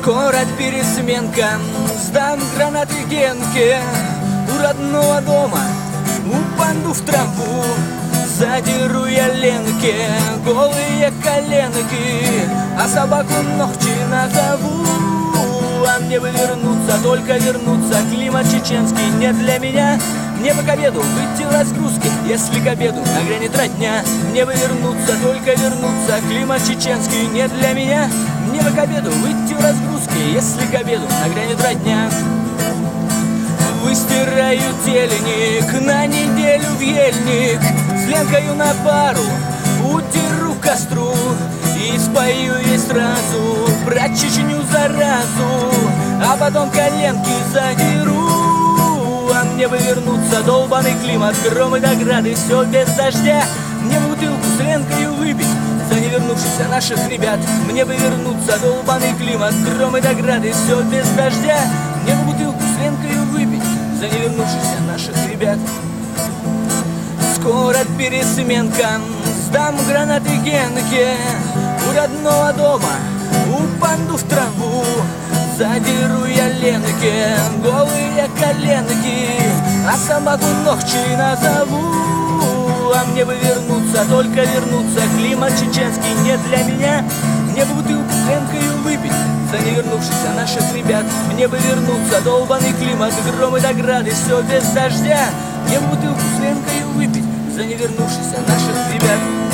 Скоро пересменка, сдам гранаты Генке. У родного дома упаду в траву, задеру я Ленке голые коленки, а собаку ногти назову. А мне бы вернуться, только вернуться. Климат чеченский не для меня. Мне бы к обеду выйти в разгрузки, если к обеду нагрянет родня. Мне бы вернуться, только вернуться. Климат чеченский не для меня. Мне бы к обеду выйти в разгрузки, если к обеду нагрянет родня. Выстираю теленик на неделю в ельник, с Ленкою на пару утеру костру и спою ей сразу про Чечню заразу, а потом коленки задеру. А мне бы вернуться, долбаный климат, громы до грады, все без дождя. Мне бы бутылку с Ленкою выпить за невернувшихся наших ребят. Мне бы вернуться, долбаный климат, громы до грады, все без дождя. Мне бы бутылку с Ленкою выпить за невернувшихся наших ребят. Скоро пересменка, сдам гранаты Генке. У родного дома упаду в траву, задеру я Ленке голые коленки, а собаку ногти назову. А мне бы вернуться, только вернуться. Климат чеченский не для меня. Мне бы бутылку с Ленкою выпить за невернувшихся наших ребят. Мне бы вернуться, долбаный климат, громы до грады, все без дождя. Мне бы бутылку с Ленкою выпить за невернувшихся наших ребят.